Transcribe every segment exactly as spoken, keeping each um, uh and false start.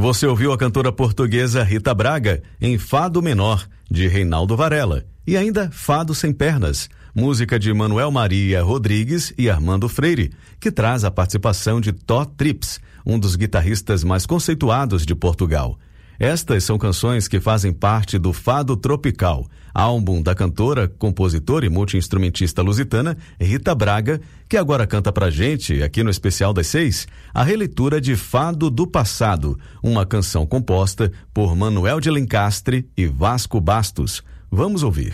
Você ouviu a cantora portuguesa Rita Braga em Fado Menor, de Reinaldo Varela, e ainda Fado Sem Pernas, música de Manuel Maria Rodrigues e Armando Freire, que traz a participação de Tó Trips, um dos guitarristas mais conceituados de Portugal. Estas são canções que fazem parte do Fado Tropical, álbum da cantora, compositora e multi-instrumentista lusitana Rita Braga, que agora canta pra gente, aqui no Especial das Seis, a releitura de Fado do Passado, uma canção composta por Manuel de Lencastre e Vasco Bastos. Vamos ouvir.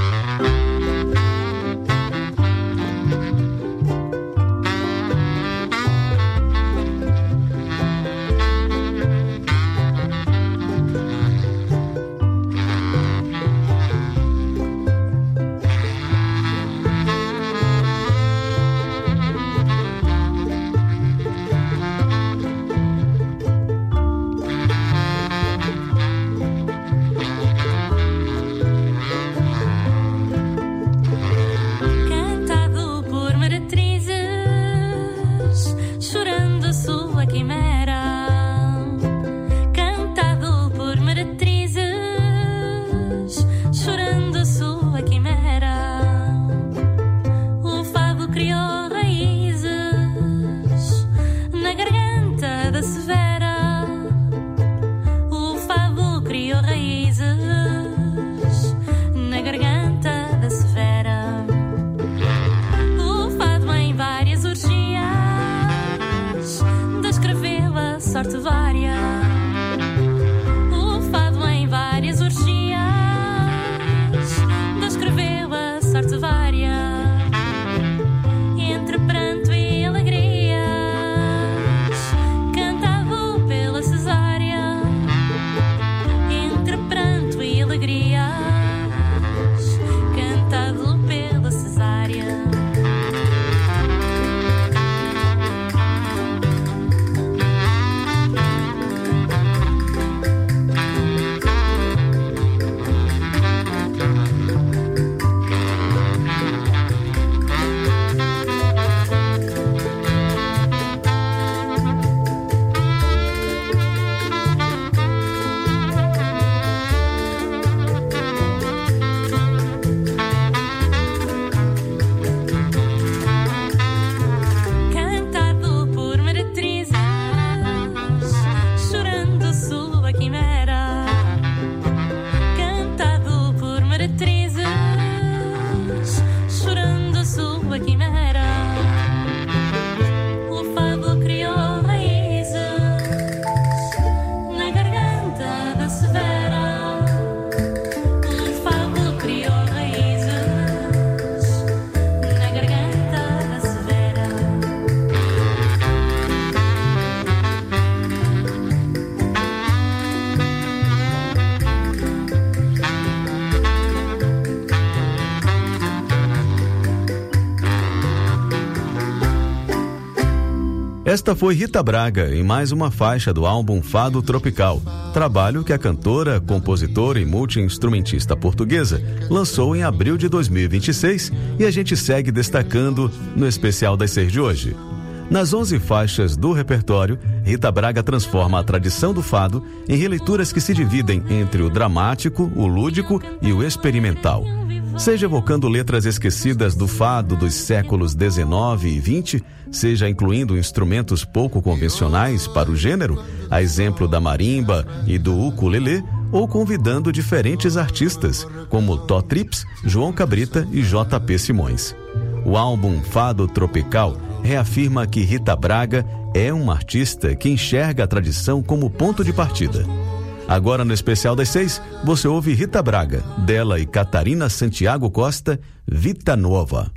Esta foi Rita Braga em mais uma faixa do álbum Fado Tropical, trabalho que a cantora, compositora e multi-instrumentista portuguesa lançou em abril de dois mil e vinte e seis e a gente segue destacando no Especial das Seis de hoje. Nas onze faixas do repertório, Rita Braga transforma a tradição do fado em releituras que se dividem entre o dramático, o lúdico e o experimental. Seja evocando letras esquecidas do fado dos séculos dezenove e vinte, seja incluindo instrumentos pouco convencionais para o gênero, a exemplo da marimba e do ukulele, ou convidando diferentes artistas, como Tó Trips, João Cabrita e J P Simões. O álbum Fado Tropical reafirma que Rita Braga é uma artista que enxerga a tradição como ponto de partida. Agora no Especial das Seis, você ouve Rita Braga, dela e Catarina Santiago Costa, Vita Nova.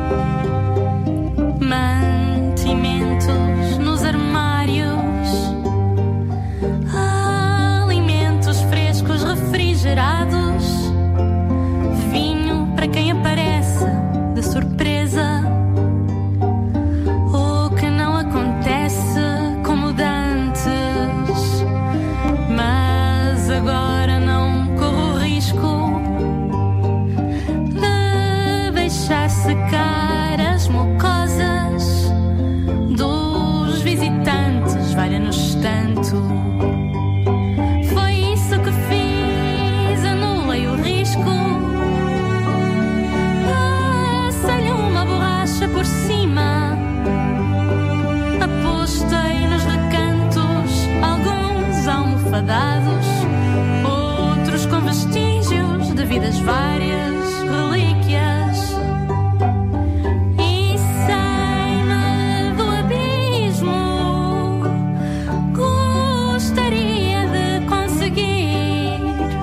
Mantimentos nos armários enfadados, outros com vestígios de vidas várias, relíquias. E cima do abismo, gostaria de conseguir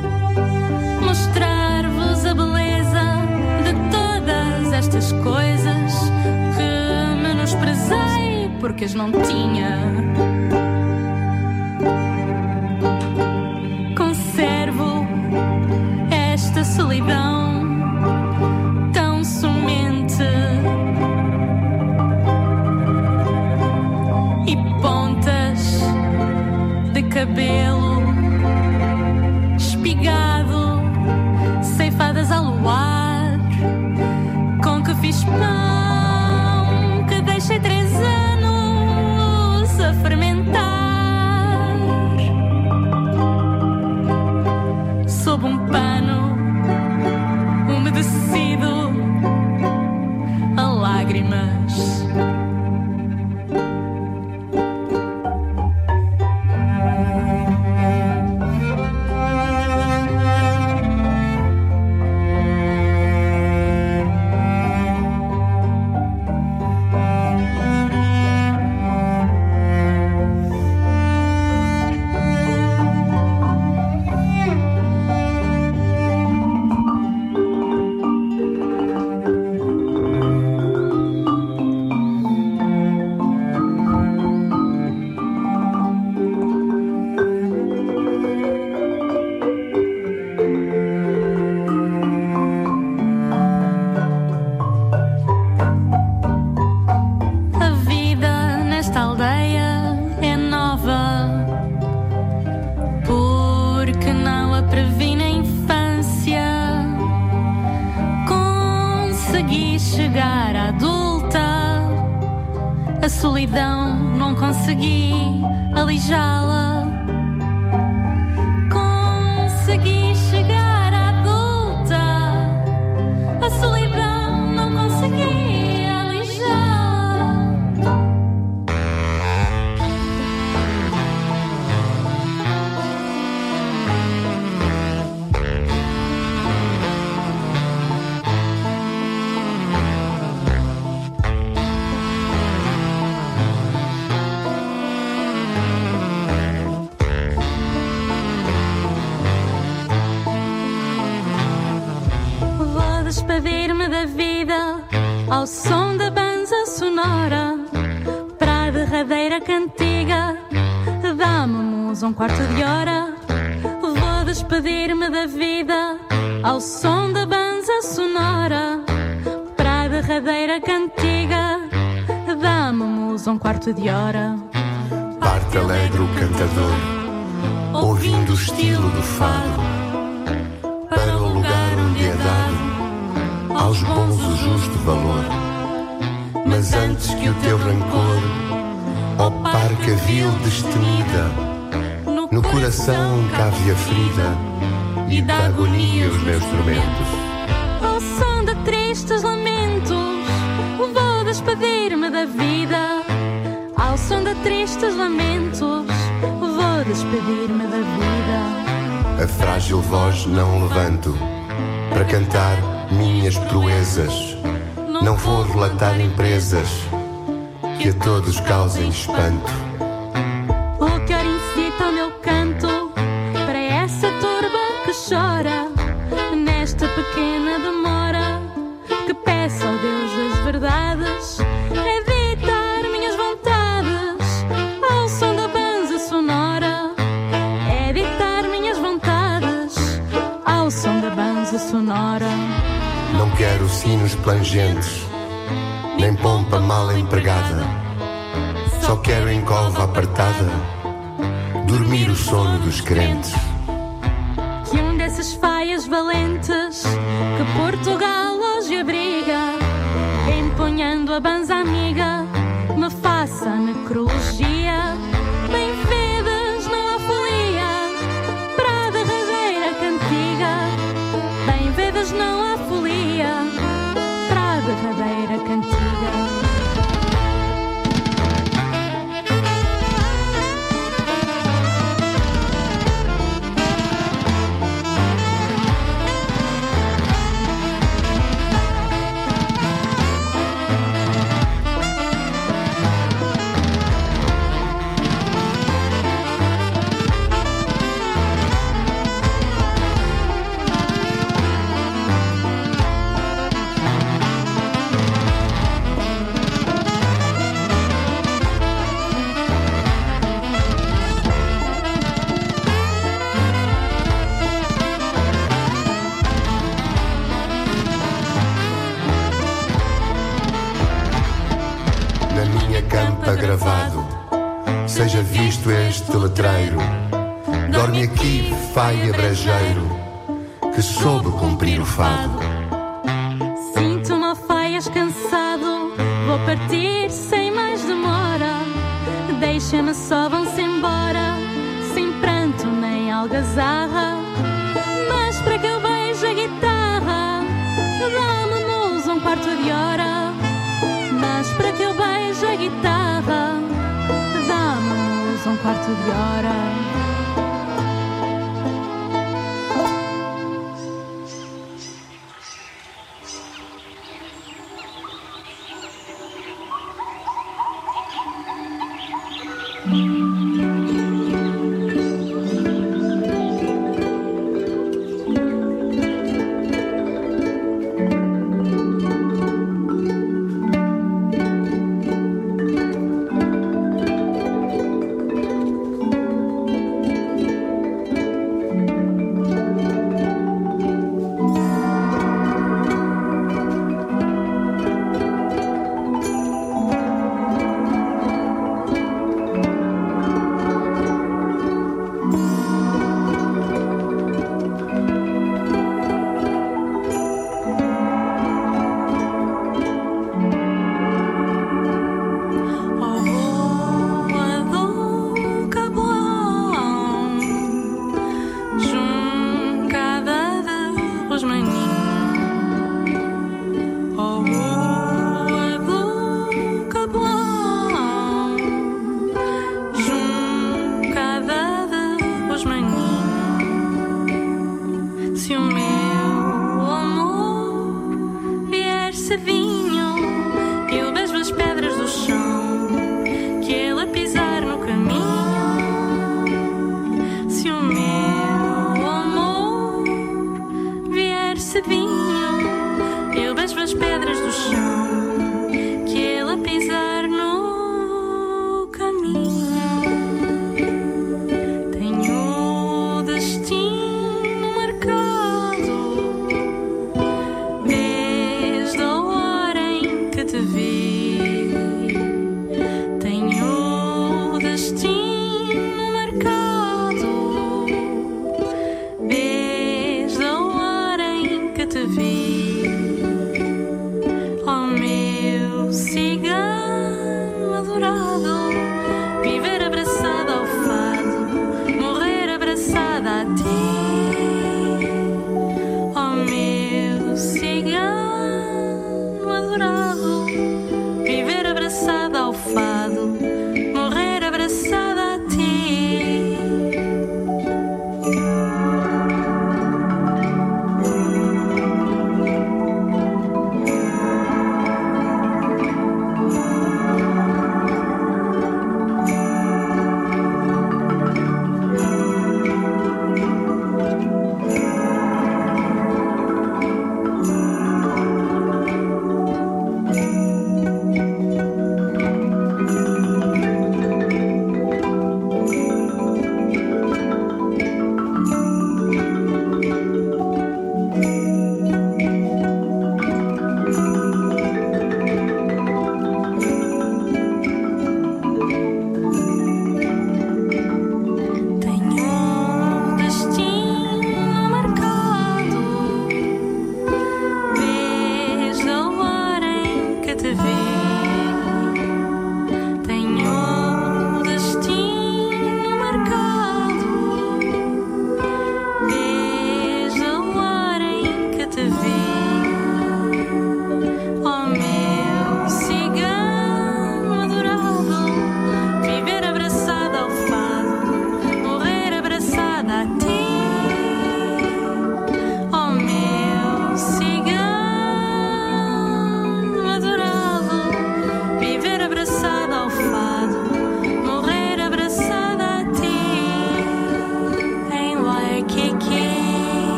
mostrar-vos a beleza de todas estas coisas que menosprezei porque as não tinha. Conservo esta solidão tão somente e pontas de cabelo espigado, ceifadas ao luar, com que fiz pão, que deixei três anos a fermentar. Sob um pano umedecido a lágrimas. A solidão não consegui alijá-la. Consegui chegar à adulta. A solidão não consegui alijá-la. Despedir-me da vida ao som da banza sonora. Para a derradeira cantiga, dá-me-mos um quarto de hora. Vou despedir-me da vida ao som da banza sonora. Para a derradeira cantiga, dá-me-mos um quarto de hora. Parte alegre o cantador, ouvindo o estilo do fado, para o lugar onde é dado aos bons o justo valor. Mas antes que o teu rancor, ó parca vil destemida, no coração cave a ferida e da agonia os meus tormentos. Ao som de tristes lamentos, vou despedir-me da vida. Ao som de tristes lamentos, vou despedir-me da vida. A frágil voz não levanto para cantar minhas proezas. Não vou relatar empresas que a todos causem espanto. O que ora incita o meu canto para essa turba que chora nesta pequena demora, que peço a Deus as verdades, é ditar minhas vontades ao som da banza sonora, é ditar minhas vontades ao som da banza sonora. Não quero sinos plangentes, nem pompa mal empregada. Só quero em cova apartada dormir o sono dos crentes. Que um desses faias valentes que Portugal hoje abriga, empunhando a banza amiga, me faça necrologia. Bem vedas não há folia para a derradeira cantiga. Bem vedas não há folia para a derradeira cantiga. haja visto este letreiro. Dorme aqui, faia brejeiro, que soube cumprir o fado. Sinto-me a faias cansado, vou partir sem mais demora. Deixa-me só, vão-se embora, sem pranto nem algazarra. Mas para que eu veja a guitarra, dá-me-nos um quarto de hora. Mas para que eu veja a guitarra, dá-me-nos um quarto de hora.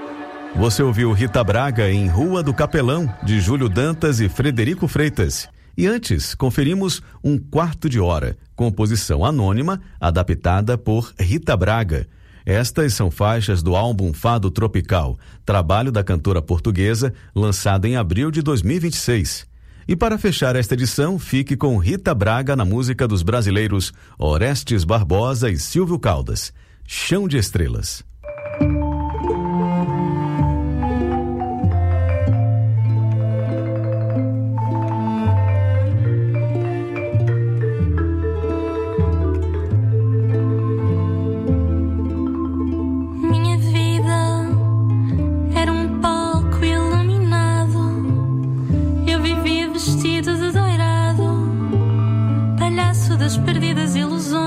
Você ouviu Rita Braga em Rua do Capelão, de Júlio Dantas e Frederico Freitas. E antes, conferimos Um Quarto de Hora, composição anônima, adaptada por Rita Braga. Estas são faixas do álbum Fado Tropical, trabalho da cantora portuguesa, lançado em abril de dois mil e vinte e seis. E para fechar esta edição, fique com Rita Braga na música dos brasileiros Orestes Barbosa e Silvio Caldas, Chão de Estrelas. Perdidas ilusões,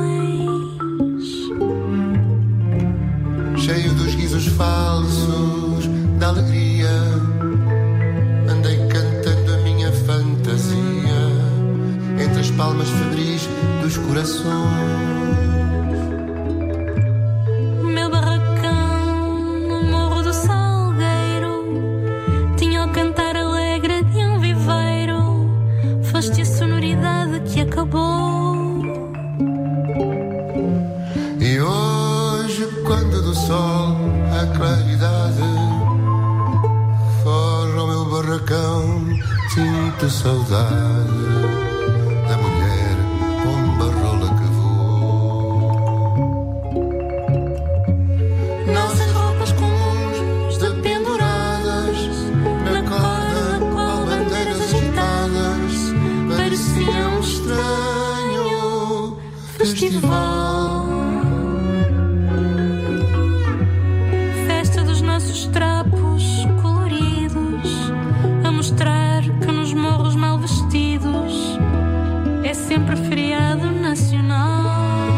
cheio dos risos falsos da alegria, andei cantando a minha fantasia entre as palmas febris dos corações. Meu barracão no morro do Salgueiro tinha o cantar alegre de um viveiro. Foste a sonoridade que acabou. E hoje, quando do sol a claridade forra o meu barracão, sinto saudade da mulher pomba rola que voou. Nossas roupas comuns dependuradas na corda, qual bandeiras agitadas, parecia um estranho festival. Trapos coloridos a mostrar que nos morros mal vestidos é sempre feriado nacional.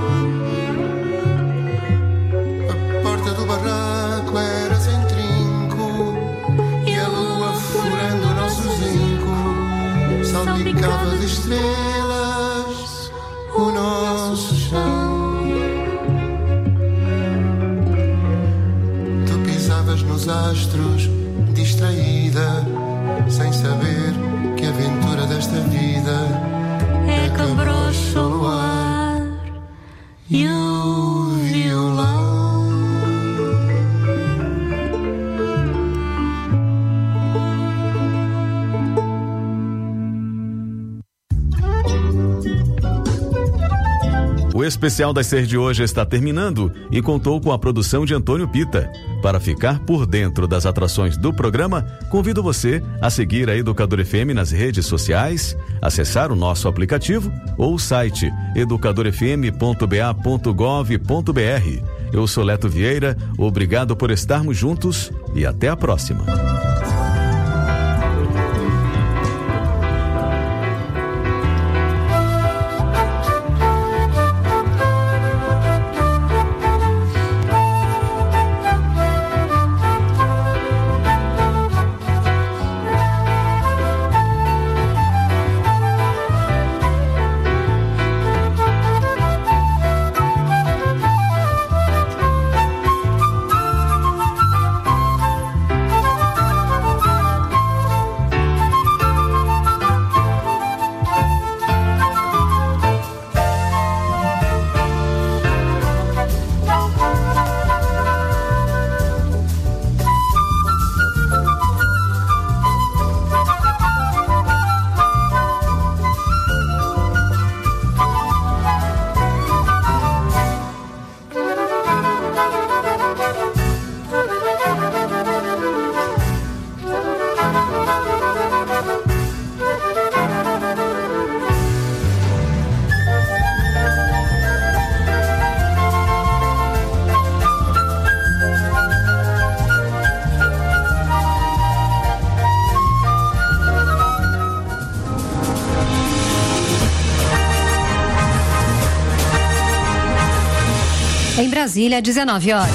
A porta do barraco era sem trinco e a lua furando o nosso zinco salpicava de estrelas o nosso chão. Nos astros, distraída, sem saber que a aventura desta vida é cabrocho o luar e o violão. O especial das seis de hoje está terminando e contou com a produção de Antônio Pita. Para ficar por dentro das atrações do programa, convido você a seguir a Educador F M nas redes sociais, acessar o nosso aplicativo ou o site educador f m ponto b a ponto gov ponto b r. Eu sou Leto Vieira, obrigado por estarmos juntos e até a próxima. Em Brasília, dezenove horas.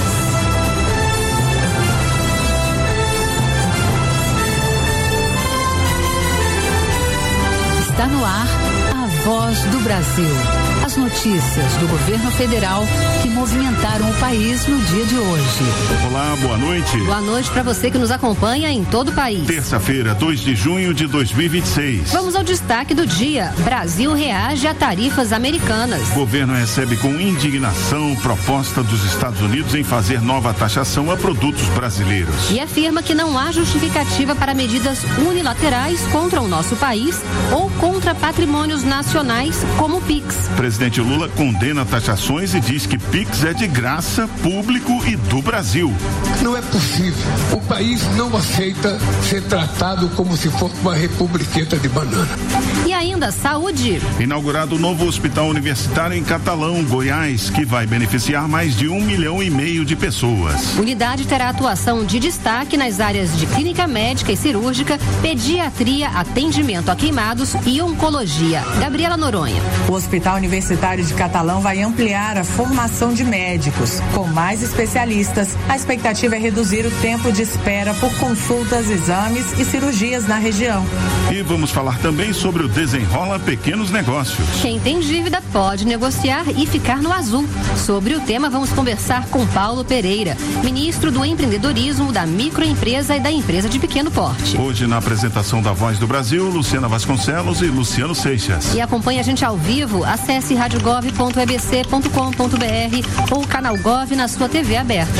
Está no ar a Voz do Brasil. As notícias do governo federal que movimentaram o país. país no dia de hoje. Olá, boa noite. Boa noite para você que nos acompanha em todo o país. Terça-feira, dois de junho de dois mil e vinte e seis. Vamos ao destaque do dia. Brasil reage a tarifas americanas. O governo recebe com indignação proposta dos Estados Unidos em fazer nova taxação a produtos brasileiros. E afirma que não há justificativa para medidas unilaterais contra o nosso país ou contra patrimônios nacionais como o Pix. Presidente Lula condena taxações e diz que Pix é de graça, público e do Brasil. Não é possível. O país não aceita ser tratado como se fosse uma republiqueta de banana. E ainda saúde. Inaugurado o novo hospital universitário em Catalão, Goiás, que vai beneficiar mais de um milhão e meio de pessoas. Unidade terá atuação de destaque nas áreas de clínica médica e cirúrgica, pediatria, atendimento a queimados e oncologia. Gabriela Noronha. O Hospital Universitário de Catalão vai ampliar a formação de médicos. Com mais especialistas, a expectativa é reduzir o tempo de espera por consultas, exames e cirurgias na região. E vamos falar também sobre o Desenrola Pequenos Negócios. Quem tem dívida pode negociar e ficar no azul. Sobre o tema, vamos conversar com Paulo Pereira, ministro do Empreendedorismo, da Microempresa e da Empresa de Pequeno Porte. Hoje, na apresentação da Voz do Brasil, Luciana Vasconcelos e Luciano Seixas. E acompanhe a gente ao vivo, acesse rádio gov ponto e b c ponto com ponto b r ou canal Gov na sua T V aberta.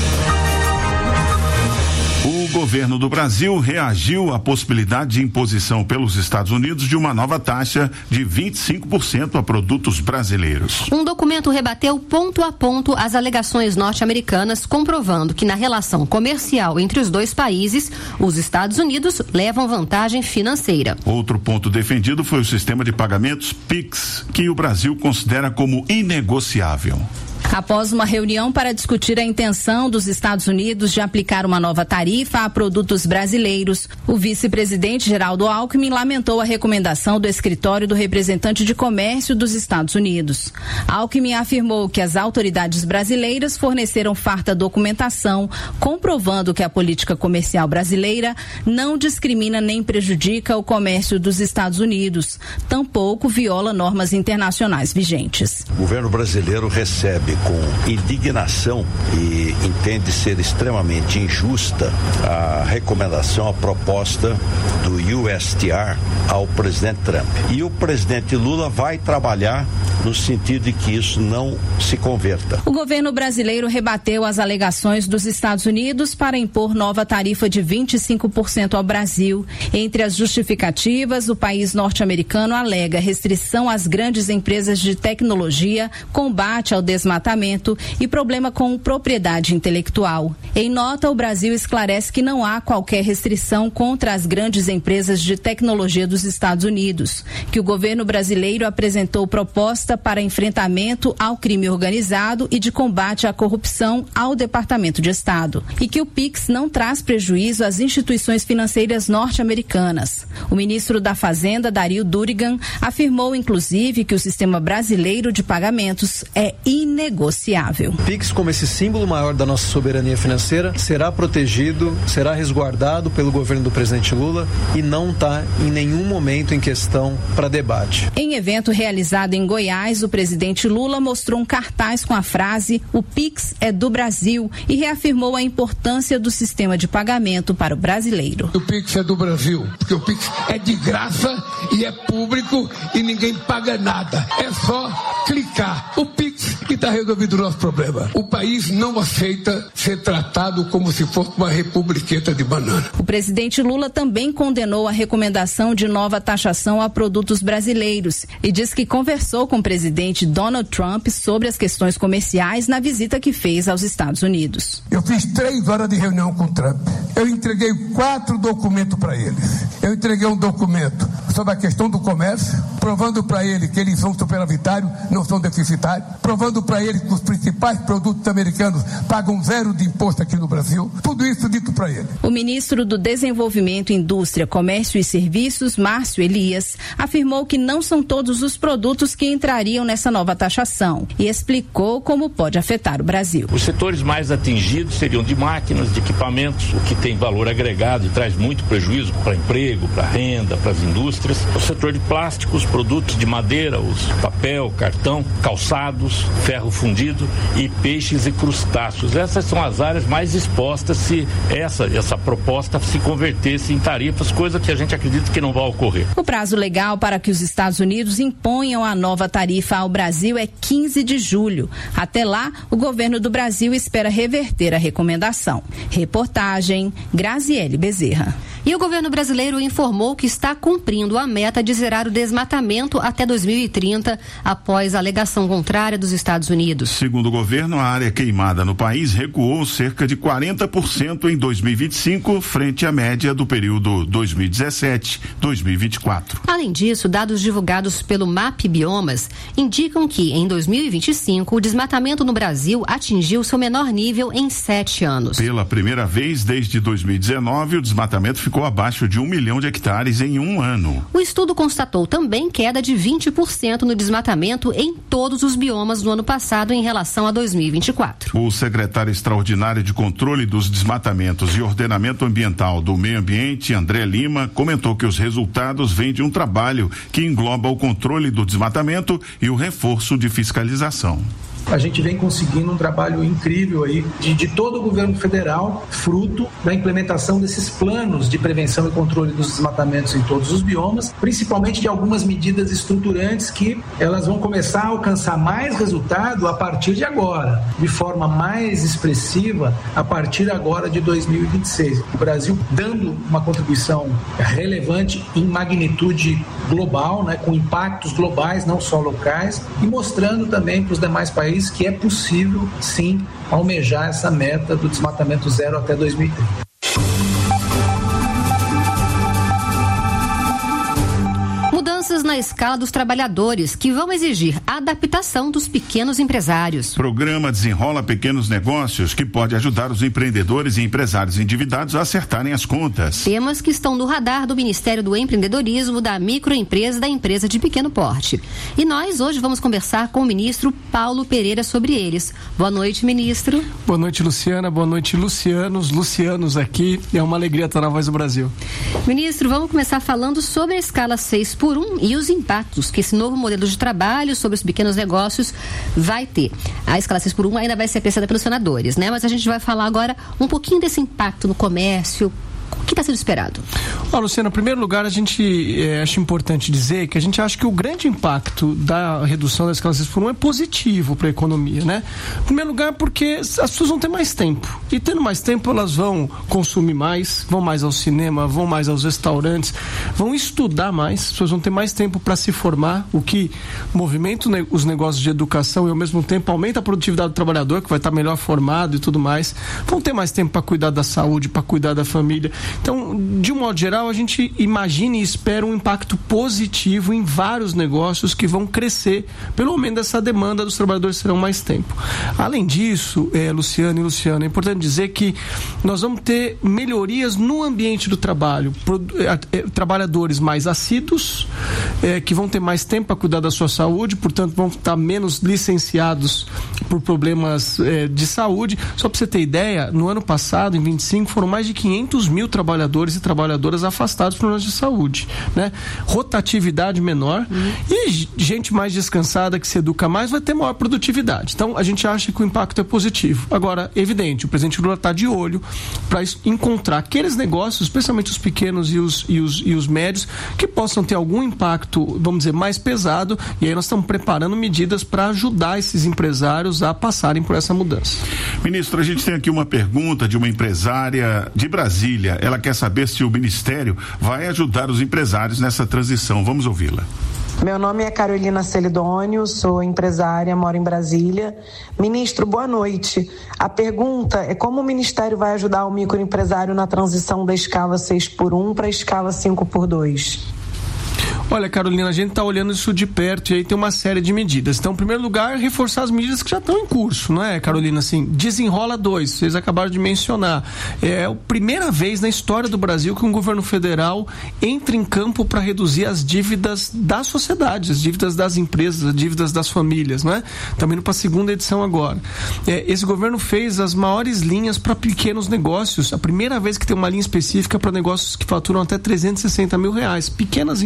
O governo do Brasil reagiu à possibilidade de imposição pelos Estados Unidos de uma nova taxa de vinte e cinco por cento a produtos brasileiros. Um documento rebateu ponto a ponto as alegações norte-americanas, comprovando que na relação comercial entre os dois países, os Estados Unidos levam vantagem financeira. Outro ponto defendido foi o sistema de pagamentos Pix, que o Brasil considera como inegociável. Após uma reunião para discutir a intenção dos Estados Unidos de aplicar uma nova tarifa a produtos brasileiros, o vice-presidente Geraldo Alckmin lamentou a recomendação do escritório do representante de comércio dos Estados Unidos. Alckmin afirmou que as autoridades brasileiras forneceram farta documentação, comprovando que a política comercial brasileira não discrimina nem prejudica o comércio dos Estados Unidos, tampouco viola normas internacionais vigentes. O governo brasileiro recebe com indignação e entende ser extremamente injusta a recomendação, a proposta do U S T R ao presidente Trump. E o presidente Lula vai trabalhar no sentido de que isso não se converta. O governo brasileiro rebateu as alegações dos Estados Unidos para impor nova tarifa de vinte e cinco por cento ao Brasil. Entre as justificativas, o país norte-americano alega restrição às grandes empresas de tecnologia, combate ao desmatamento e problema com propriedade intelectual. Em nota, o Brasil esclarece que não há qualquer restrição contra as grandes empresas de tecnologia dos Estados Unidos, que o governo brasileiro apresentou proposta para enfrentamento ao crime organizado e de combate à corrupção ao Departamento de Estado, e que o Pix não traz prejuízo às instituições financeiras norte-americanas. O ministro da Fazenda, Dario Durigan, afirmou inclusive que o sistema brasileiro de pagamentos é inegociável. O Pix, como esse símbolo maior da nossa soberania financeira, será protegido, será resguardado pelo governo do presidente Lula e não está em nenhum momento em questão para debate. Em evento realizado em Goiás, o presidente Lula mostrou um cartaz com a frase "O Pix é do Brasil" e reafirmou a importância do sistema de pagamento para o brasileiro. O Pix é do Brasil, porque o Pix é de graça e é público e ninguém paga nada. É só clicar. O Pix que está resolvido o nosso problema. O país não aceita ser tratado como se fosse uma republiqueta de banana. O presidente Lula também condenou a recomendação de nova taxação a produtos brasileiros e diz que conversou com o presidente Donald Trump sobre as questões comerciais na visita que fez aos Estados Unidos. Eu fiz três horas de reunião com o Trump. Eu entreguei quatro documentos para eles. Eu entreguei um documento sobre a questão do comércio, provando para ele que eles são superavitários, não são deficitários, provando para ele que os principais produtos americanos pagam zero de imposto aqui no Brasil. Tudo isso dito para ele. O ministro do Desenvolvimento, Indústria, Comércio e Serviços, Márcio Elias, afirmou que não são todos os produtos que entrariam nessa nova taxação e explicou como pode afetar o Brasil. Os setores mais atingidos seriam de máquinas, de equipamentos, o que tem valor agregado e traz muito prejuízo para emprego, para renda, para as indústrias. O setor de plásticos, produtos de madeira, os papel, cartão, calçados, ferro fundido e peixes e crustáceos. Essas são as áreas mais expostas se essa, essa proposta se convertesse em tarifas, coisa que a gente acredita que não vai ocorrer. O prazo legal para que os Estados Unidos imponham a nova tarifa ao Brasil é quinze de julho. Até lá, o governo do Brasil espera reverter a recomendação. Reportagem Graziele Bezerra. E o governo brasileiro informou que está cumprindo a meta de zerar o desmatamento até dois mil e trinta, após a alegação contrária dos Estados Unidos. Segundo o governo, a área queimada no país recuou cerca de quarenta por cento em dois mil e vinte e cinco, frente à média do período dois mil e dezessete a dois mil e vinte e quatro. Além disso, dados divulgados pelo M A P Biomas indicam que, em dois mil e vinte e cinco, o desmatamento no Brasil atingiu seu menor nível em sete anos. Pela primeira vez desde dois mil e dezenove, o desmatamento ficou ficou abaixo de um milhão de hectares em um ano. O estudo constatou também queda de vinte por cento no desmatamento em todos os biomas no ano passado em relação a dois mil e vinte e quatro. O secretário extraordinário de Controle dos Desmatamentos e Ordenamento Ambiental do Meio Ambiente, André Lima, comentou que os resultados vêm de um trabalho que engloba o controle do desmatamento e o reforço de fiscalização. A gente vem conseguindo um trabalho incrível aí de, de todo o governo federal, fruto da implementação desses planos de prevenção e controle dos desmatamentos em todos os biomas, principalmente de algumas medidas estruturantes que elas vão começar a alcançar mais resultado a partir de agora, de forma mais expressiva a partir agora de dois mil e vinte e seis. O Brasil dando uma contribuição relevante em magnitude global, né, com impactos globais, não só locais, e mostrando também para os demais países que é possível, sim, almejar essa meta do desmatamento zero até dois mil e trinta. Mudanças na escala dos trabalhadores que vão exigir adaptação dos pequenos empresários. Programa Desenrola Pequenos Negócios, que pode ajudar os empreendedores e empresários endividados a acertarem as contas. Temas que estão no radar do Ministério do Empreendedorismo, da microempresa e da empresa de pequeno porte. E nós hoje vamos conversar com o ministro Paulo Pereira sobre eles. Boa noite, ministro. Boa noite, Luciana. Boa noite, Lucianos. Lucianos aqui. É uma alegria estar na Voz do Brasil. Ministro, vamos começar falando sobre a escala seis por um e os impactos que esse novo modelo de trabalho sobre os pequenos negócios vai ter. A escala seis por um ainda vai ser apreciada pelos senadores, né? Mas a gente vai falar agora um pouquinho desse impacto no comércio. O que está sendo esperado? Ó, Luciana, em primeiro lugar, a gente é, acha importante dizer que a gente acha que o grande impacto da redução da escala seis por um é positivo para a economia, né? Em primeiro lugar, porque as pessoas vão ter mais tempo. E tendo mais tempo, elas vão consumir mais, vão mais ao cinema, vão mais aos restaurantes, vão estudar mais, as pessoas vão ter mais tempo para se formar, o que movimenta os negócios de educação e, ao mesmo tempo, aumenta a produtividade do trabalhador, que vai estar melhor formado e tudo mais. Vão ter mais tempo para cuidar da saúde, para cuidar da família. Então, de um modo geral, a gente imagina e espera um impacto positivo em vários negócios que vão crescer pelo aumento dessa demanda dos trabalhadores terão mais tempo. Além disso, é, Luciano e Luciana, é importante dizer que nós vamos ter melhorias no ambiente do trabalho. Pro, é, é, trabalhadores mais assíduos, é, que vão ter mais tempo para cuidar da sua saúde, portanto, vão estar menos licenciados por problemas é, de saúde. Só para você ter ideia, no ano passado, em vinte e cinco, foram mais de quinhentos mil trabalhadores e trabalhadoras afastados por problemas de saúde, né? Rotatividade menor uhum. e gente mais descansada que se educa mais vai ter maior produtividade. Então a gente acha que o impacto é positivo. Agora, evidente, o presidente Lula está de olho para encontrar aqueles negócios, especialmente os pequenos e os, e, os, e os médios, que possam ter algum impacto, vamos dizer, mais pesado, e aí nós estamos preparando medidas para ajudar esses empresários a passarem por essa mudança. Ministro, a gente tem aqui uma pergunta de uma empresária de Brasília. Ela quer saber se o Ministério vai ajudar os empresários nessa transição. Vamos ouvi-la. Meu nome é Carolina Celidônio, sou empresária, moro em Brasília. Ministro, boa noite. A pergunta é como o Ministério vai ajudar o microempresário na transição da escala seis por um para a escala cinco por dois? Olha, Carolina, a gente está olhando isso de perto e aí tem uma série de medidas. Então, em primeiro lugar, reforçar as medidas que já estão em curso, não é, Carolina? Assim, Desenrola dois, vocês acabaram de mencionar. É a primeira vez na história do Brasil que um governo federal entra em campo para reduzir as dívidas da sociedade, as dívidas das empresas, as dívidas das famílias, não é? Estamos indo para a segunda edição agora. É, esse governo fez as maiores linhas para pequenos negócios, a primeira vez que tem uma linha específica para negócios que faturam até trezentos e sessenta mil reais, pequenas empresas.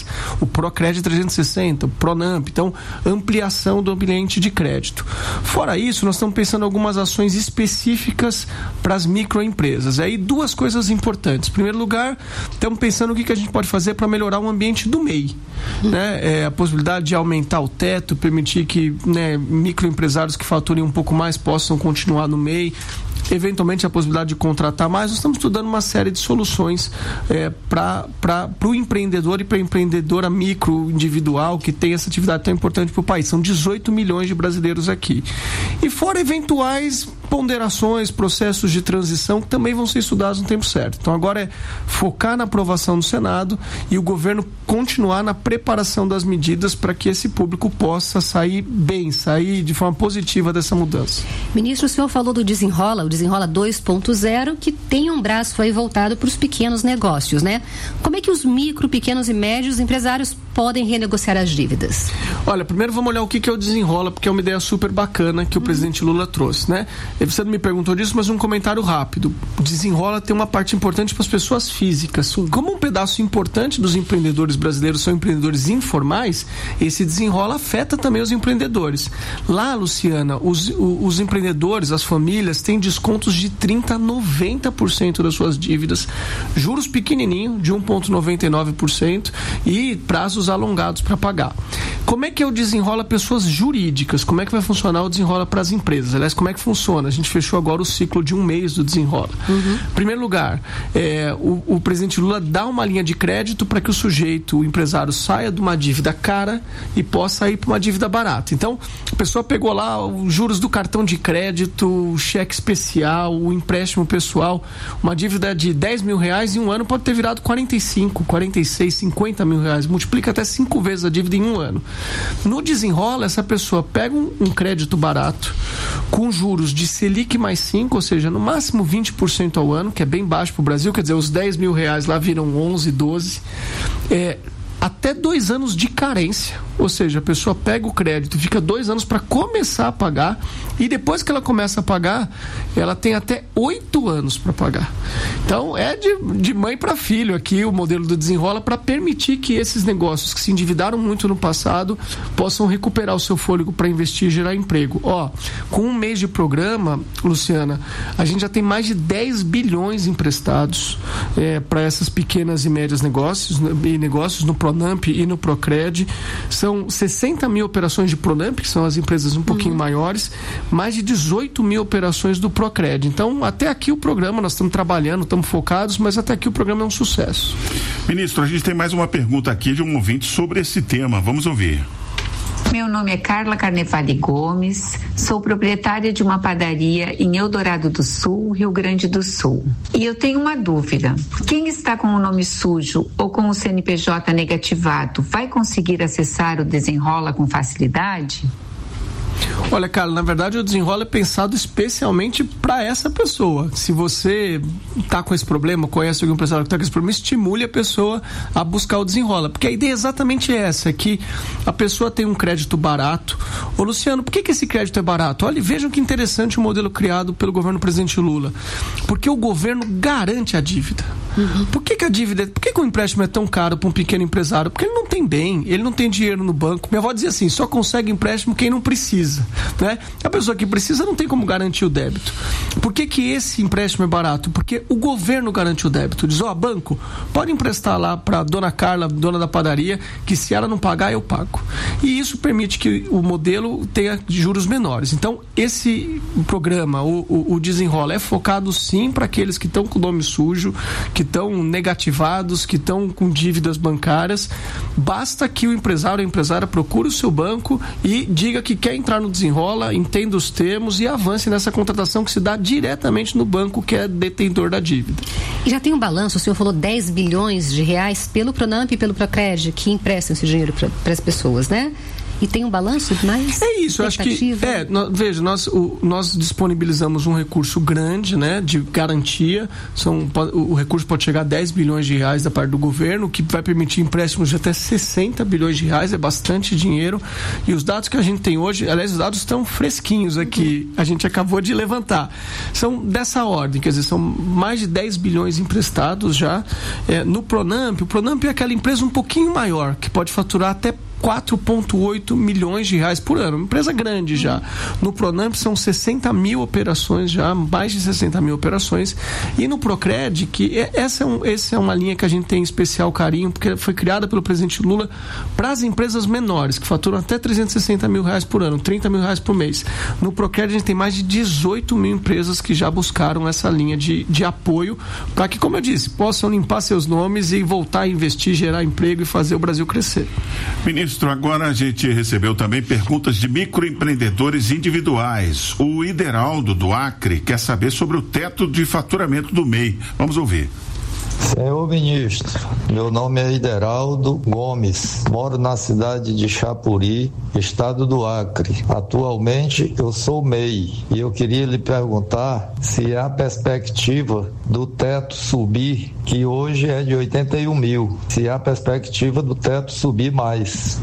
empresas. O Procred trezentos e sessenta, o Pronamp, então ampliação do ambiente de crédito. Fora isso, nós estamos pensando em algumas ações específicas para as microempresas. Aí duas coisas importantes. Em primeiro lugar, estamos pensando o que, que a gente pode fazer para melhorar o ambiente do M E I. Né? É, a possibilidade de aumentar o teto, permitir que, né, microempresários que faturem um pouco mais possam continuar no M E I. Eventualmente a possibilidade de contratar mais. Nós estamos estudando uma série de soluções é, para o empreendedor e para a empreendedora micro individual que tem essa atividade tão importante para o país. São dezoito milhões de brasileiros aqui. E fora eventuais ponderações, processos de transição que também vão ser estudados no tempo certo. Então agora é focar na aprovação do Senado e o governo continuar na preparação das medidas para que esse público possa sair bem, sair de forma positiva dessa mudança. Ministro, o senhor falou do Desenrola, o Desenrola dois ponto zero, que tem um braço aí voltado para os pequenos negócios, né? Como é que os micro, pequenos e médios empresários podem renegociar as dívidas? Olha, primeiro vamos olhar o que é o Desenrola, porque é uma ideia super bacana que o hum. presidente Lula trouxe, né? Você não me perguntou disso, mas um comentário rápido. O Desenrola tem uma parte importante para as pessoas físicas. Como um pedaço importante dos empreendedores brasileiros são empreendedores informais, esse Desenrola afeta também os empreendedores. Lá, Luciana, os, os, os empreendedores, as famílias, têm descontos de trinta por cento a noventa por cento das suas dívidas, juros pequenininho, de um vírgula noventa e nove por cento e prazos alongados para pagar. Como é que é o Desenrola pessoas jurídicas? Como é que vai funcionar o Desenrola para as empresas? Aliás, como é que funciona? A gente fechou agora o ciclo de um mês do Desenrola. Uhum. Em primeiro lugar, é, o, o presidente Lula dá uma linha de crédito para que o sujeito, o empresário, saia de uma dívida cara e possa ir para uma dívida barata. Então, a pessoa pegou lá os juros do cartão de crédito, o cheque especial, o empréstimo pessoal, uma dívida de dez mil reais em um ano pode ter virado quarenta e cinco, quarenta e seis, cinquenta mil reais. Multiplica até cinco vezes a dívida em um ano. No Desenrola, essa pessoa pega um, um crédito barato com juros de Selic mais cinco, ou seja, no máximo vinte por cento ao ano, que é bem baixo para o Brasil, quer dizer, os dez mil reais lá viram onze, doze, é, até dois anos de carência, ou seja, a pessoa pega o crédito, fica dois anos para começar a pagar e depois que ela começa a pagar, ela tem até oito anos para pagar. Então é de, de mãe para filho aqui o modelo do Desenrola para permitir que esses negócios que se endividaram muito no passado possam recuperar o seu fôlego para investir e gerar emprego. Ó, com um mês de programa, Luciana, a gente já tem mais de dez bilhões emprestados é, para essas pequenas e médias negócios e negócios no Pronamp e no Procred. São sessenta mil operações de Pronamp, que são as empresas um pouquinho uhum. maiores, mais de dezoito mil operações do Procred. Então, até aqui o programa, nós estamos trabalhando, estamos focados, mas até aqui o programa é um sucesso. Ministro, a gente tem mais uma pergunta aqui de um ouvinte sobre esse tema. Vamos ouvir. Meu nome é Carla Carnevale Gomes, sou proprietária de uma padaria em Eldorado do Sul, Rio Grande do Sul. E eu tenho uma dúvida: quem está com o nome sujo ou com o C N P J negativado vai conseguir acessar o Desenrola com facilidade? Olha, Carla, na verdade o Desenrola é pensado especialmente para essa pessoa. Se você está com esse problema, conhece algum empresário que está com esse problema, estimule a pessoa a buscar o Desenrola, porque a ideia é exatamente essa, é que a pessoa tem um crédito barato. Ô Luciano, por que, que esse crédito é barato? Olha, vejam que interessante o modelo criado pelo governo do presidente Lula, porque o governo garante a dívida. Uhum. Por que, que a dívida, por que, que o empréstimo é tão caro para um pequeno empresário? Porque ele não tem bem, ele não tem dinheiro no banco. Minha avó dizia assim, só consegue empréstimo quem não precisa, né? A pessoa que precisa não tem como garantir o débito. Por que que esse empréstimo é barato? Porque o governo garante o débito. Diz, ó, banco, pode emprestar lá para dona Carla, dona da padaria, que se ela não pagar, eu pago. E isso permite que o modelo tenha juros menores. Então, esse programa, o, o, o Desenrola, é focado sim para aqueles que estão com o nome sujo, que estão negativados, que estão com dívidas bancárias. Basta que o empresário ou a empresária procure o seu banco e diga que quer entrar no Desenrola, entenda os termos e avance nessa contratação que se dá diretamente no banco que é detentor da dívida. E já tem um balanço, o senhor falou dez bilhões de reais pelo Pronamp e pelo Procred que emprestam esse dinheiro para as pessoas, né? E tem um balanço mais? É isso, eu acho que, é, no, veja, nós, o, nós disponibilizamos um recurso grande, né, de garantia, são, o, o recurso pode chegar a dez bilhões de reais da parte do governo, que vai permitir empréstimos de até sessenta bilhões de reais, é bastante dinheiro, e os dados que a gente tem hoje, aliás, os dados estão fresquinhos aqui, a gente acabou de levantar, são dessa ordem, quer dizer, são mais de dez bilhões emprestados já, é, no Pronamp. O Pronamp é aquela empresa um pouquinho maior, que pode faturar até quatro vírgula oito milhões de reais por ano, uma empresa grande já. No Pronamp são sessenta mil operações já, mais de sessenta mil operações, e no Procred, que é, essa, é um, essa é uma linha que a gente tem especial carinho, porque foi criada pelo presidente Lula para as empresas menores, que faturam até trezentos e sessenta mil reais por ano, trinta mil reais por mês. No Procred a gente tem mais de dezoito mil empresas que já buscaram essa linha de, de apoio, para que, como eu disse, possam limpar seus nomes e voltar a investir, gerar emprego e fazer o Brasil crescer. Ministro, agora a gente recebeu também perguntas de microempreendedores individuais. O Ideraldo do Acre quer saber sobre o teto de faturamento do M E I. Vamos ouvir. Senhor ministro, meu nome é Ideraldo Gomes, moro na cidade de Chapuri, estado do Acre. Atualmente eu sou M E I e eu queria lhe perguntar se há perspectiva do teto subir, que hoje é de oitenta e um mil, se há perspectiva do teto subir mais.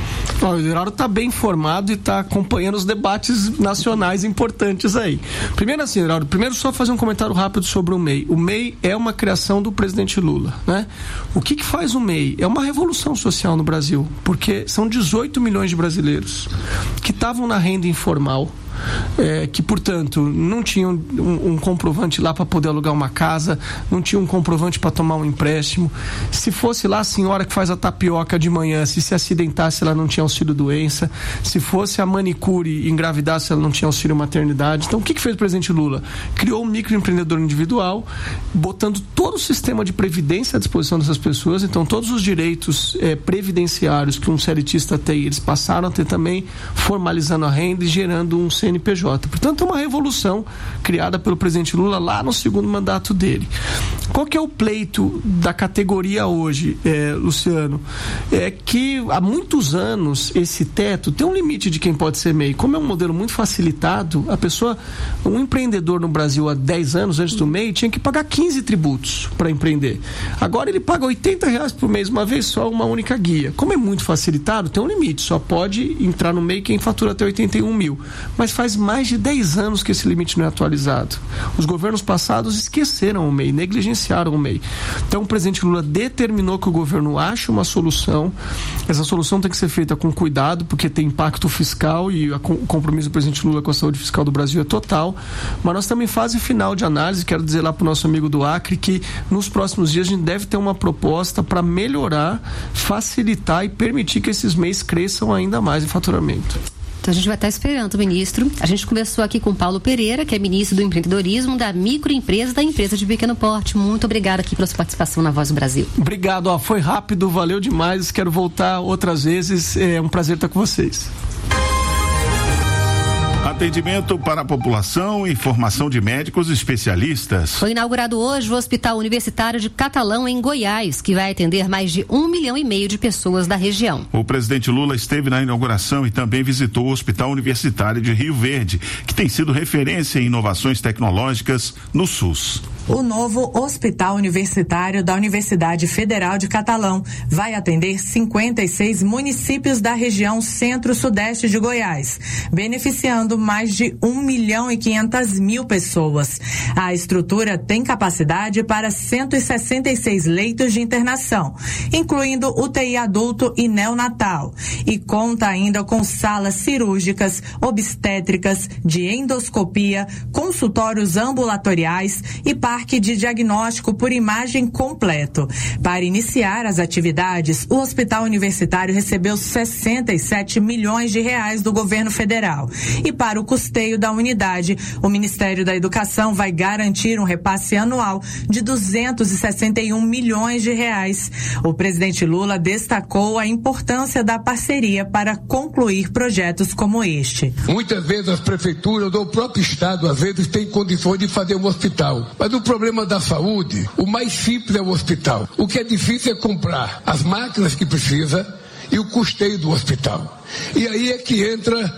O Geraldo está bem informado e está acompanhando os debates nacionais importantes aí. Primeiro assim, Geraldo, primeiro só fazer um comentário rápido sobre o M E I. O M E I é uma criação do presidente Lula, né? O que que faz o M E I? É uma revolução social no Brasil, porque são dezoito milhões de brasileiros que estavam na renda informal, É, que, portanto, não tinham um, um comprovante lá para poder alugar uma casa, não tinha um comprovante para tomar um empréstimo. Se fosse lá a senhora que faz a tapioca de manhã, se se acidentasse, ela não tinha auxílio doença. Se fosse a manicure e engravidasse, ela não tinha auxílio maternidade. Então, o que que fez o presidente Lula? Criou um microempreendedor individual, botando todo o sistema de previdência à disposição dessas pessoas. Então, todos os direitos é, previdenciários que um seletista tem, eles passaram a ter também, formalizando a renda e gerando um C N P J. Portanto, é uma revolução criada pelo presidente Lula lá no segundo mandato dele. Qual que é o pleito da categoria hoje, é, Luciano? É que há muitos anos esse teto tem um limite de quem pode ser M E I. Como é um modelo muito facilitado, a pessoa, um empreendedor no Brasil há dez anos antes do M E I tinha que pagar quinze tributos para empreender. Agora ele paga oitenta reais por mês, uma vez só, uma única guia. Como é muito facilitado, tem um limite. Só pode entrar no M E I quem fatura até oitenta e um mil. Mas faz mais de dez anos que esse limite não é atualizado. Os governos passados esqueceram o M E I, negligenciaram o M E I. Então o presidente Lula determinou que o governo ache uma solução. Essa solução tem que ser feita com cuidado, porque tem impacto fiscal e o compromisso do presidente Lula com a saúde fiscal do Brasil é total. Mas nós estamos em fase final de análise. Quero dizer lá para o nosso amigo do Acre que nos próximos dias a gente deve ter uma proposta para melhorar, facilitar e permitir que esses M E Is cresçam ainda mais em faturamento. Então a gente vai estar esperando o ministro. A gente conversou aqui com Paulo Pereira, que é ministro do empreendedorismo, da microempresa, da empresa de pequeno porte. Muito obrigado aqui pela sua participação na Voz do Brasil. Obrigado, ó, foi rápido, valeu demais. Quero voltar outras vezes. É um prazer estar com vocês. Atendimento para a população e formação de médicos especialistas. Foi inaugurado hoje o Hospital Universitário de Catalão, em Goiás, que vai atender mais de um milhão e meio de pessoas da região. O presidente Lula esteve na inauguração e também visitou o Hospital Universitário de Rio Verde, que tem sido referência em inovações tecnológicas no SUS. O novo Hospital Universitário da Universidade Federal de Catalão vai atender cinquenta e seis municípios da região centro-sudeste de Goiás, beneficiando mais de um milhão e quinhentas mil pessoas. A estrutura tem capacidade para cento e sessenta e seis leitos de internação, incluindo U T I adulto e neonatal, e conta ainda com salas cirúrgicas, obstétricas, de endoscopia, consultórios ambulatoriais e parque de diagnóstico por imagem completo. Para iniciar as atividades, o Hospital Universitário recebeu sessenta e sete milhões de reais do governo federal. E para o custeio da unidade, o Ministério da Educação vai garantir um repasse anual de duzentos e sessenta e um milhões de reais. O presidente Lula destacou a importância da parceria para concluir projetos como este. Muitas vezes as prefeituras ou o próprio Estado, às vezes, têm condições de fazer um hospital. Mas o problema da saúde, o mais simples é o hospital. O que é difícil é comprar as máquinas que precisa e o custeio do hospital. E aí é que entra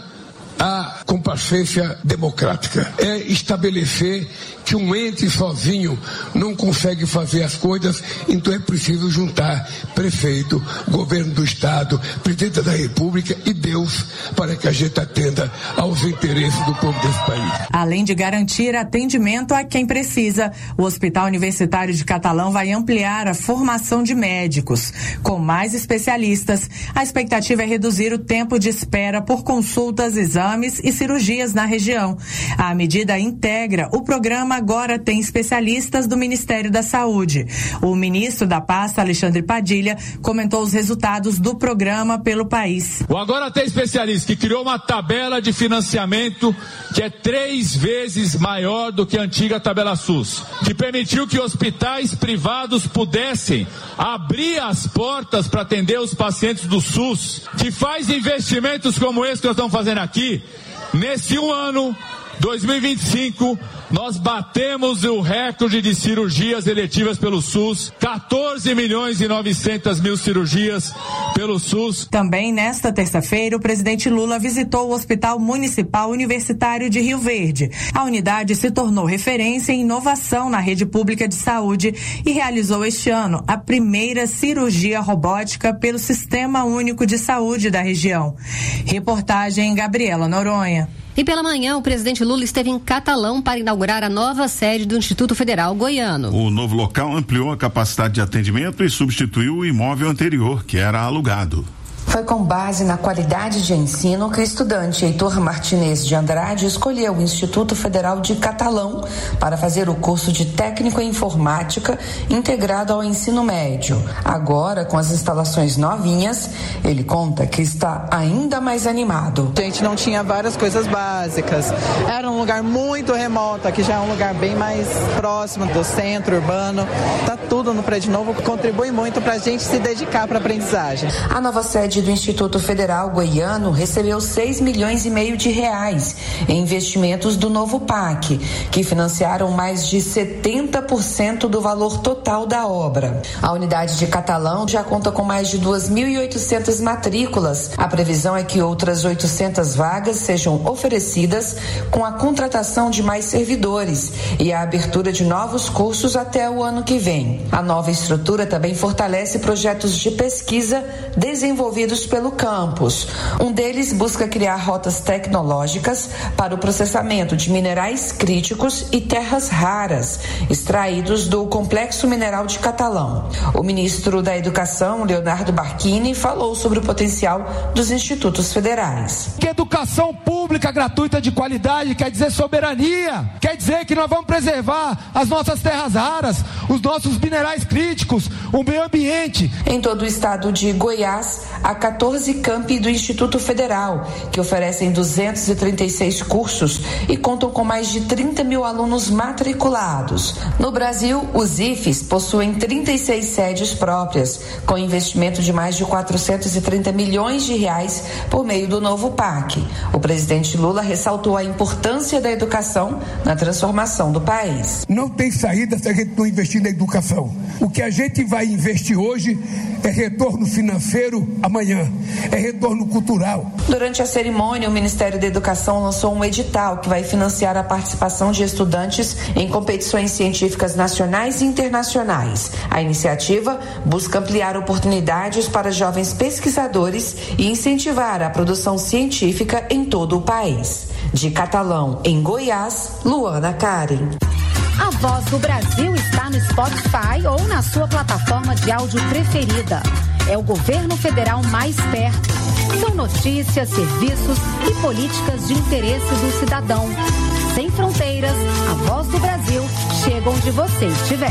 a complacência democrática. É estabelecer que um ente sozinho não consegue fazer as coisas, então é preciso juntar prefeito, governo do estado, presidente da república e Deus, para que a gente atenda aos interesses do povo desse país. Além de garantir atendimento a quem precisa, o Hospital Universitário de Catalão vai ampliar a formação de médicos. Com mais especialistas, a expectativa é reduzir o tempo de espera por consultas, exames e cirurgias na região. A medida integra o programa Agora Tem Especialistas do Ministério da Saúde. O ministro da pasta, Alexandre Padilha, comentou os resultados do programa pelo país. O Agora Tem Especialistas, que criou uma tabela de financiamento que é três vezes maior do que a antiga tabela SUS, que permitiu que hospitais privados pudessem abrir as portas para atender os pacientes do SUS, que faz investimentos como esse que nós estamos fazendo aqui. Nesse um ano, dois mil e vinte e cinco, nós batemos o recorde de cirurgias eletivas pelo SUS, quatorze milhões e novecentas mil cirurgias pelo SUS. Também nesta terça-feira, o presidente Lula visitou o Hospital Municipal Universitário de Rio Verde. A unidade se tornou referência em inovação na rede pública de saúde e realizou este ano a primeira cirurgia robótica pelo Sistema Único de Saúde da região. Reportagem Gabriela Noronha. E pela manhã, o presidente Lula esteve em Catalão para inaugurar a nova sede do Instituto Federal Goiano. O novo local ampliou a capacidade de atendimento e substituiu o imóvel anterior, que era alugado. Foi com base na qualidade de ensino que o estudante Heitor Martinez de Andrade escolheu o Instituto Federal de Catalão para fazer o curso de técnico em informática integrado ao ensino médio. Agora, com as instalações novinhas, ele conta que está ainda mais animado. A gente não tinha várias coisas básicas. Era um lugar muito remoto, aqui já é um lugar bem mais próximo do centro urbano. Tá tudo no prédio novo, contribui muito para a gente se dedicar para a aprendizagem. A nova sede do Instituto Federal Goiano recebeu seis milhões e meio de reais em investimentos do novo P A C, que financiaram mais de setenta por cento do valor total da obra. A unidade de Catalão já conta com mais de duas mil e oitocentas matrículas. A previsão é que outras oitocentas vagas sejam oferecidas com a contratação de mais servidores e a abertura de novos cursos até o ano que vem. A nova estrutura também fortalece projetos de pesquisa desenvolvidos pelo campus. Um deles busca criar rotas tecnológicas para o processamento de minerais críticos e terras raras, extraídos do Complexo Mineral de Catalão. O ministro da Educação, Leonardo Barquini, falou sobre o potencial dos institutos federais. Que educação pública gratuita de qualidade quer dizer soberania, quer dizer que nós vamos preservar as nossas terras raras, os nossos minerais críticos, o meio ambiente. Em todo o estado de Goiás, há quatorze campi do Instituto Federal, que oferecem duzentos e trinta e seis cursos e contam com mais de trinta mil alunos matriculados. No Brasil, os I F Es possuem trinta e seis sedes próprias, com investimento de mais de quatrocentos e trinta milhões de reais por meio do novo P A C. O presidente Lula ressaltou a importância da educação na transformação do país. Não tem saída se a gente não investir na educação. O que a gente vai investir hoje é retorno financeiro amanhã, é retorno cultural. Durante a cerimônia, o Ministério da Educação lançou um edital que vai financiar a participação de estudantes em competições científicas nacionais e internacionais. A iniciativa busca ampliar oportunidades para jovens pesquisadores e incentivar a produção científica em todo o país. De Catalão, em Goiás, Luana Karen. A Voz do Brasil está no Spotify ou na sua plataforma de áudio preferida. É o governo federal mais perto. São notícias, serviços e políticas de interesse do cidadão. Sem fronteiras, a Voz do Brasil chega onde você estiver.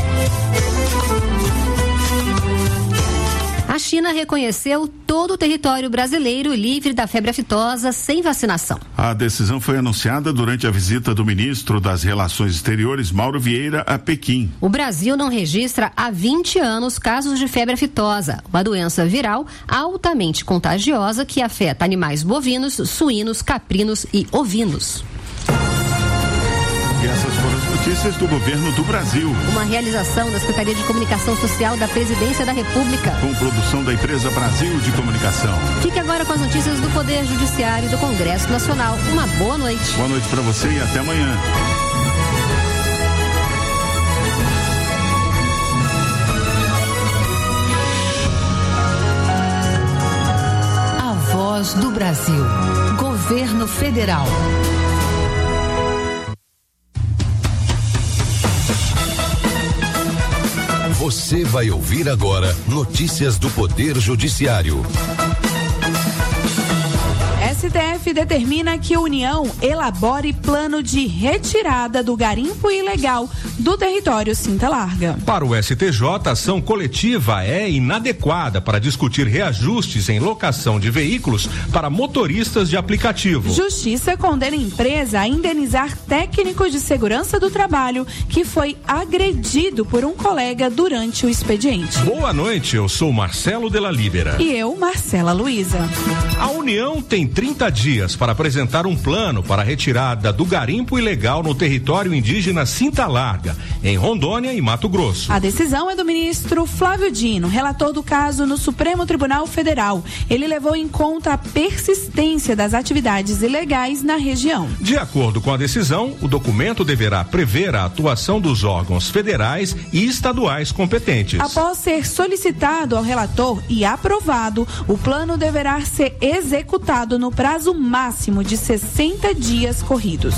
A China reconheceu todo o território brasileiro livre da febre aftosa sem vacinação. A decisão foi anunciada durante a visita do ministro das Relações Exteriores, Mauro Vieira, a Pequim. O Brasil não registra há vinte anos casos de febre aftosa, uma doença viral altamente contagiosa que afeta animais bovinos, suínos, caprinos e ovinos. E essas foram as notícias do governo do Brasil. Uma realização da Secretaria de Comunicação Social da Presidência da República. Com produção da empresa Brasil de Comunicação. Fique agora com as notícias do Poder Judiciário e do Congresso Nacional. Uma boa noite. Boa noite para você e até amanhã. A Voz do Brasil. Governo Federal. Você vai ouvir agora notícias do Poder Judiciário. S T F determina que a União elabore plano de retirada do garimpo ilegal do território Cinta Larga. Para o S T J, a ação coletiva é inadequada para discutir reajustes em locação de veículos para motoristas de aplicativo. Justiça condena a empresa a indenizar técnico de segurança do trabalho que foi agredido por um colega durante o expediente. Boa noite, eu sou Marcelo Della Libera. E eu, Marcela Luiza. A União tem trinta dias para apresentar um plano para a retirada do garimpo ilegal no território indígena Cinta Larga, em Rondônia e Mato Grosso. A decisão é do ministro Flávio Dino, relator do caso no Supremo Tribunal Federal. Ele levou em conta a persistência das atividades ilegais na região. De acordo com a decisão, o documento deverá prever a atuação dos órgãos federais e estaduais competentes. Após ser solicitado ao relator e aprovado, o plano deverá ser executado no prazo máximo de sessenta dias corridos.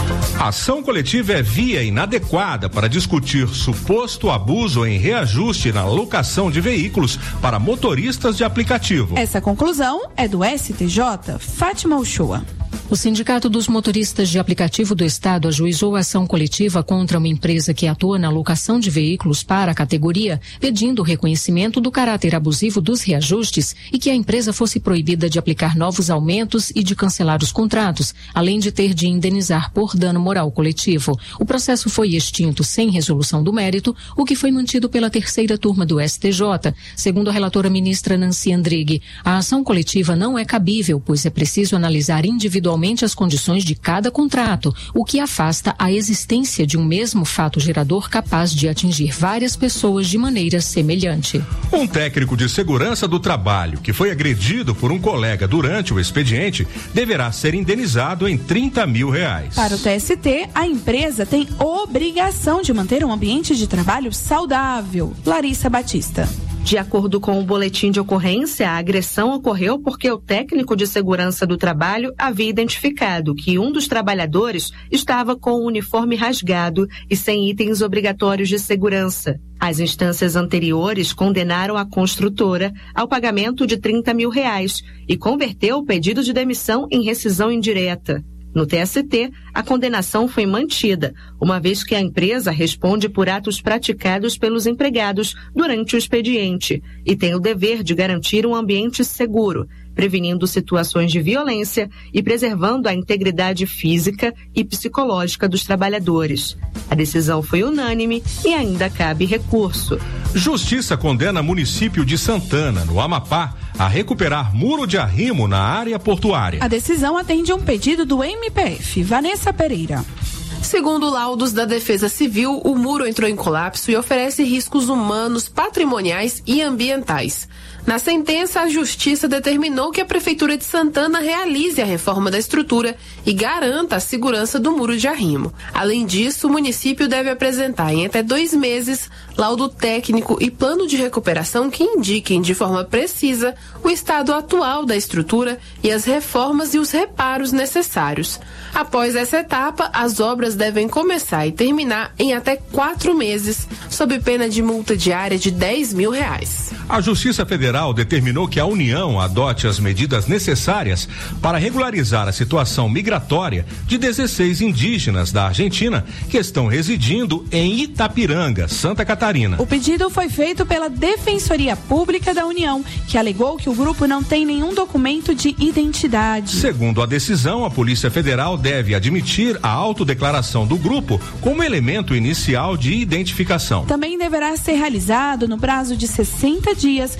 A ação coletiva é via inadequada para discutir suposto abuso em reajuste na locação de veículos para motoristas de aplicativo. Essa conclusão é do S T J, Fátima Uchoa. O Sindicato dos Motoristas de Aplicativo do Estado ajuizou a ação coletiva contra uma empresa que atua na locação de veículos para a categoria, pedindo o reconhecimento do caráter abusivo dos reajustes e que a empresa fosse proibida de aplicar novos aumentos e de cancelar os contratos, além de ter de indenizar por dano moral coletivo. O processo foi extinto sem resolução do mérito, o que foi mantido pela terceira turma do S T J. Segundo a relatora ministra Nancy Andrighi, a ação coletiva não é cabível, pois é preciso analisar individualmente as condições de cada contrato, o que afasta a existência de um mesmo fato gerador capaz de atingir várias pessoas de maneira semelhante. Um técnico de segurança do trabalho que foi agredido por um colega durante o expediente deverá ser indenizado em trinta mil reais. Para o T S T, a empresa tem obrigação de manter um ambiente de trabalho saudável. Larissa Batista. De acordo com o boletim de ocorrência, a agressão ocorreu porque o técnico de segurança do trabalho havia identificado que um dos trabalhadores estava com o uniforme rasgado e sem itens obrigatórios de segurança. As instâncias anteriores condenaram a construtora ao pagamento de trinta mil reais e converteu o pedido de demissão em rescisão indireta. No T S T, a condenação foi mantida, uma vez que a empresa responde por atos praticados pelos empregados durante o expediente e tem o dever de garantir um ambiente seguro, prevenindo situações de violência e preservando a integridade física e psicológica dos trabalhadores. A decisão foi unânime e ainda cabe recurso. Justiça condena município de Santana, no Amapá, a recuperar muro de arrimo na área portuária. A decisão atende a um pedido do M P F. Vanessa Pereira. Segundo laudos da Defesa Civil, o muro entrou em colapso e oferece riscos humanos, patrimoniais e ambientais. Na sentença, a Justiça determinou que a Prefeitura de Santana realize a reforma da estrutura e garanta a segurança do muro de arrimo. Além disso, o município deve apresentar em até dois meses laudo técnico e plano de recuperação que indiquem de forma precisa o estado atual da estrutura e as reformas e os reparos necessários. Após essa etapa, as obras devem começar e terminar em até quatro meses, sob pena de multa diária de dez mil reais. A Justiça Federal determinou que a União adote as medidas necessárias para regularizar a situação migratória de dezesseis indígenas da Argentina que estão residindo em Itapiranga, Santa Catarina. O pedido foi feito pela Defensoria Pública da União, que alegou que o grupo não tem nenhum documento de identidade. Segundo a decisão, a Polícia Federal deve admitir a autodeclaração do grupo como elemento inicial de identificação. Também deverá ser realizado, no prazo de sessenta dias, o atendimento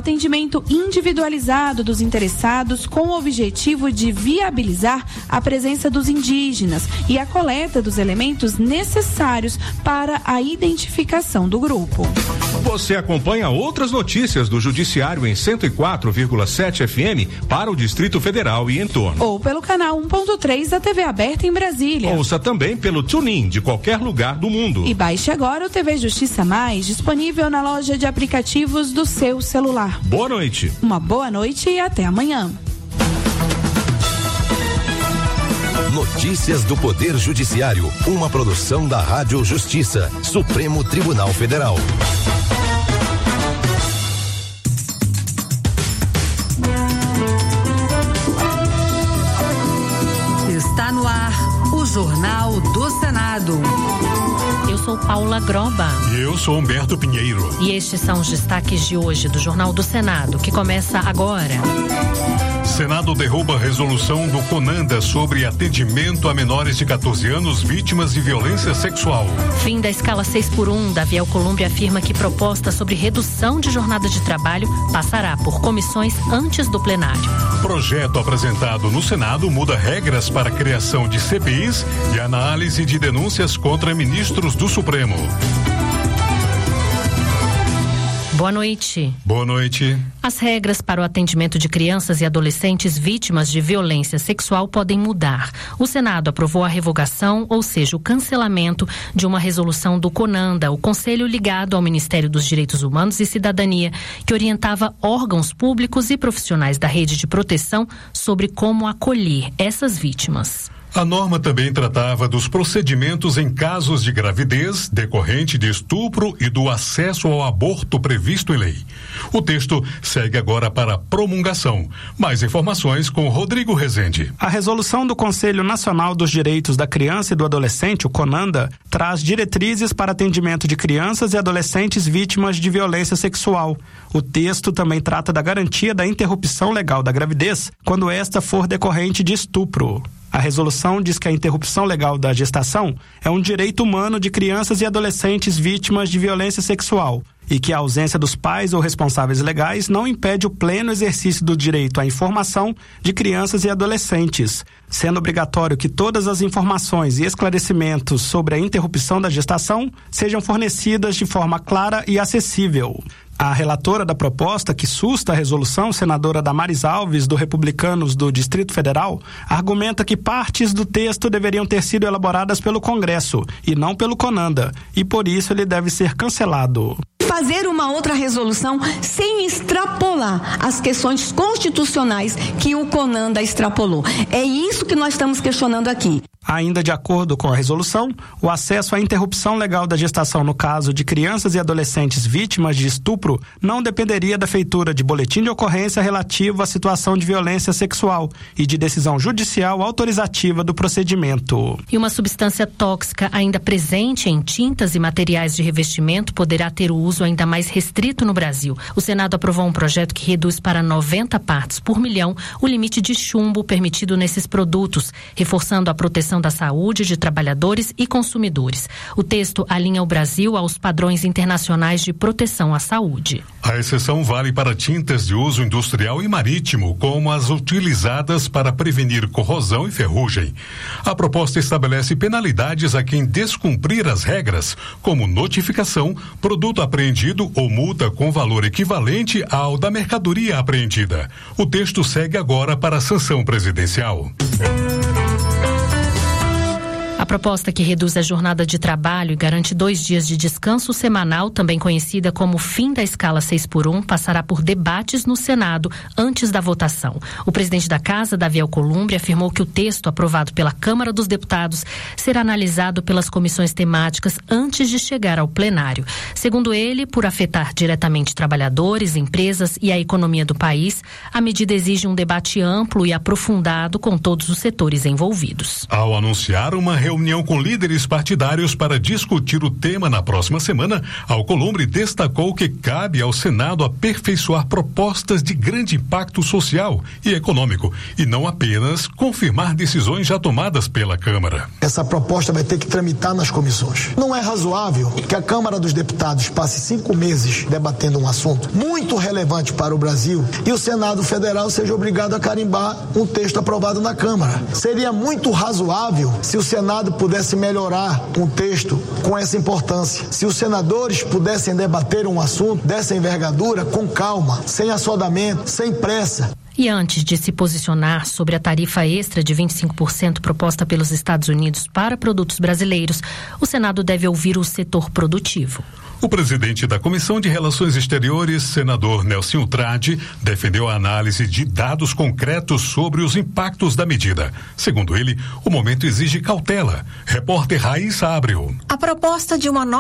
atendimento individualizado dos interessados com o objetivo de viabilizar a presença dos indígenas e a coleta dos elementos necessários para a identificação do grupo. Você acompanha outras notícias do Judiciário em cento e quatro vírgula sete F M para o Distrito Federal e entorno. Ou pelo canal um ponto três da T V aberta em Brasília. Ouça também pelo TuneIn de qualquer lugar do mundo. E baixe agora o T V Justiça Mais, disponível na loja de aplicativos do seu celular. Boa noite. Uma boa noite e até amanhã. Notícias do Poder Judiciário, uma produção da Rádio Justiça, Supremo Tribunal Federal. Está no ar o Jornal do Senado. Eu sou Paula Groba. E eu sou Humberto Pinheiro. E estes são os destaques de hoje do Jornal do Senado, que começa agora. Senado derruba a resolução do CONANDA sobre atendimento a menores de catorze anos vítimas de violência sexual. Fim da escala seis por um, Davi Alcolumbre afirma que proposta sobre redução de jornada de trabalho passará por comissões antes do plenário. Projeto apresentado no Senado muda regras para a criação de C P Is e análise de denúncias contra ministros do Supremo. Boa noite. Boa noite. As regras para o atendimento de crianças e adolescentes vítimas de violência sexual podem mudar. O Senado aprovou a revogação, ou seja, o cancelamento de uma resolução do CONANDA, o Conselho ligado ao Ministério dos Direitos Humanos e Cidadania, que orientava órgãos públicos e profissionais da rede de proteção sobre como acolher essas vítimas. A norma também tratava dos procedimentos em casos de gravidez decorrente de estupro e do acesso ao aborto previsto em lei. O texto segue agora para promulgação. Mais informações com Rodrigo Rezende. A resolução do Conselho Nacional dos Direitos da Criança e do Adolescente, o CONANDA, traz diretrizes para atendimento de crianças e adolescentes vítimas de violência sexual. O texto também trata da garantia da interrupção legal da gravidez quando esta for decorrente de estupro. A resolução diz que a interrupção legal da gestação é um direito humano de crianças e adolescentes vítimas de violência sexual e que a ausência dos pais ou responsáveis legais não impede o pleno exercício do direito à informação de crianças e adolescentes, sendo obrigatório que todas as informações e esclarecimentos sobre a interrupção da gestação sejam fornecidas de forma clara e acessível. A relatora da proposta, que susta a resolução, senadora Damares Alves, do Republicanos do Distrito Federal, argumenta que partes do texto deveriam ter sido elaboradas pelo Congresso e não pelo CONANDA, e por isso ele deve ser cancelado. Fazer uma outra resolução sem extrapolar as questões constitucionais que o CONANDA extrapolou. É isso que nós estamos questionando aqui. Ainda de acordo com a resolução, o acesso à interrupção legal da gestação no caso de crianças e adolescentes vítimas de estupro não dependeria da feitura de boletim de ocorrência relativo à situação de violência sexual e de decisão judicial autorizativa do procedimento. E uma substância tóxica ainda presente em tintas e materiais de revestimento poderá ter o uso ainda mais restrito no Brasil. O Senado aprovou um projeto que reduz para noventa partes por milhão o limite de chumbo permitido nesses produtos, reforçando a proteção da saúde de trabalhadores e consumidores. O texto alinha o Brasil aos padrões internacionais de proteção à saúde. A exceção vale para tintas de uso industrial e marítimo, como as utilizadas para prevenir corrosão e ferrugem. A proposta estabelece penalidades a quem descumprir as regras, como notificação, produto apreendido ou multa com valor equivalente ao da mercadoria apreendida. O texto segue agora para a sanção presidencial. A proposta que reduz a jornada de trabalho e garante dois dias de descanso semanal, também conhecida como fim da escala seis por um, passará por debates no Senado antes da votação. O presidente da Casa, Davi Alcolumbre, afirmou que o texto aprovado pela Câmara dos Deputados será analisado pelas comissões temáticas antes de chegar ao plenário. Segundo ele, por afetar diretamente trabalhadores, empresas e a economia do país, a medida exige um debate amplo e aprofundado com todos os setores envolvidos. Ao anunciar uma reunião reunião com líderes partidários para discutir o tema na próxima semana, Alcolumbre destacou que cabe ao Senado aperfeiçoar propostas de grande impacto social e econômico e não apenas confirmar decisões já tomadas pela Câmara. Essa proposta vai ter que tramitar nas comissões. Não é razoável que a Câmara dos Deputados passe cinco meses debatendo um assunto muito relevante para o Brasil e o Senado Federal seja obrigado a carimbar um texto aprovado na Câmara. Seria muito razoável se o Senado pudesse melhorar um texto com essa importância. Se os senadores pudessem debater um assunto dessa envergadura com calma, sem assodamento, sem pressa. E antes de se posicionar sobre a tarifa extra de vinte e cinco por cento proposta pelos Estados Unidos para produtos brasileiros, o Senado deve ouvir o setor produtivo. O presidente da Comissão de Relações Exteriores, senador Nelson Trade, defendeu a análise de dados concretos sobre os impactos da medida. Segundo ele, o momento exige cautela. Repórter Raíssa Abreu. A proposta de uma nova